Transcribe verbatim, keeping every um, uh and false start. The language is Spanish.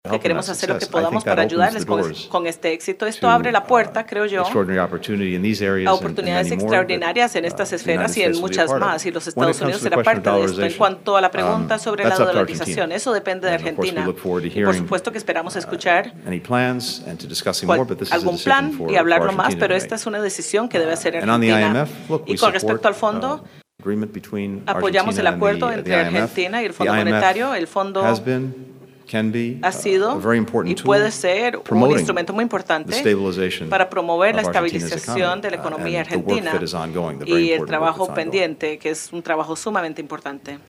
que queremos hacer lo que podamos para ayudarles con, con este éxito. Esto abre la puerta, creo yo, a oportunidades extraordinarias en estas esferas y en muchas más, y los Estados Unidos será parte de esto. En cuanto a la pregunta sobre la dolarización, eso depende de Argentina. Y por supuesto que esperamos escuchar cual, algún plan y hablarlo más, pero esta es una decisión que debe hacer Argentina. Y con respecto al fondo, apoyamos el acuerdo entre Argentina y el Fondo Monetario. El fondo ha sido y puede ser un instrumento muy importante para promover la estabilización de la economía argentina y el trabajo pendiente, que es un trabajo sumamente importante.